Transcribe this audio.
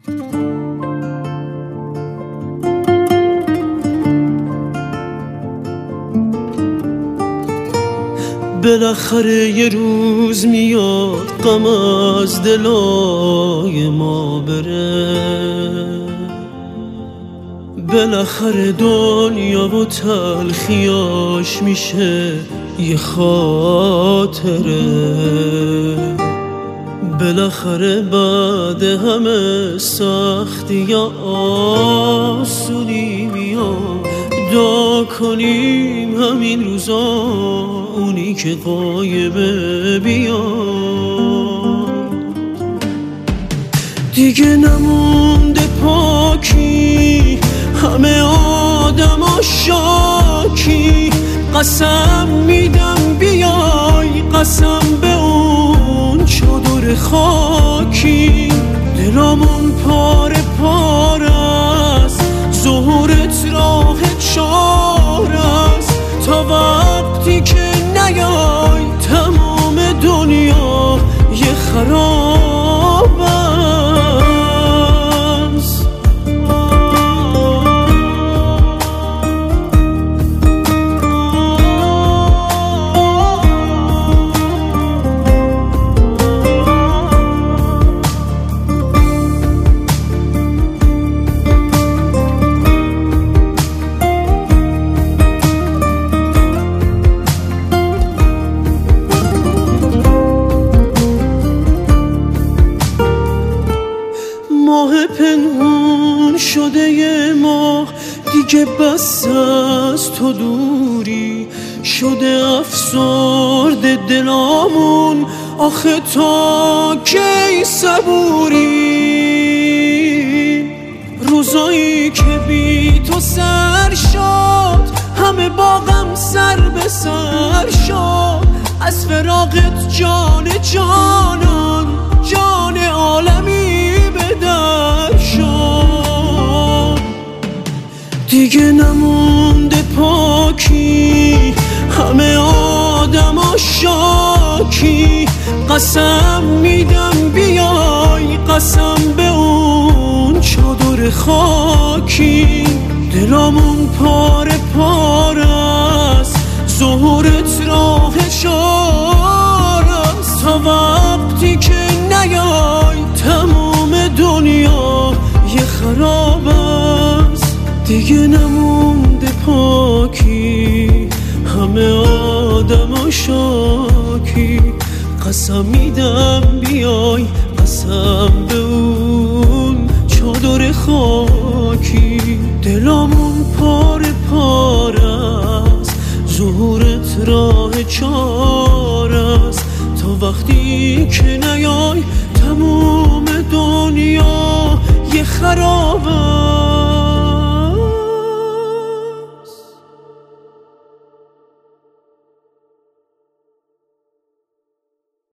بالاخره یه روز میاد غم از دلای ما بره، بالاخره دنیا و تلخیاش میشه یه خاطره، بالاخره بعد همه سختی یا آسونی میاد. دعا کنیم همین روزا اونی که غایبه بیاد. دیگه نمونده پاکی، همه آدما شاکی. قسم میدم بیای، قسم به اون چادر خاکی. دلامون پاره پاره است، ظهورت راه چاره است. تا وقتی که نیای تمام دنیا یه خراب است. ماه پنهون شده یه ماه دیگه، بس از تو دوری شده افسرده دلامون. آخه تا کی صبوری؟ روزایی که بی تو سر شد، همه باغم سر به سر شد. از فراقت جان جانان، جان عالمی به در شد. دیگه نمونده پاکی، همه آدما شاکی. قسم میدم بیای، قسم به اون چادر خاکی. دلامون پاره پاره است، ظهورت راه چاره است. تا وقتی که نیای تمام دنیا یه خراب است. دیگه نمونده پاکی، همه آدما شاکی. قسم میدم بیای، قسم به اون چادر خاکی. دلامون پاره پاره است، ظهورت راه چاره است. تا وقتی که نیای تمام دنیا یه خراب است.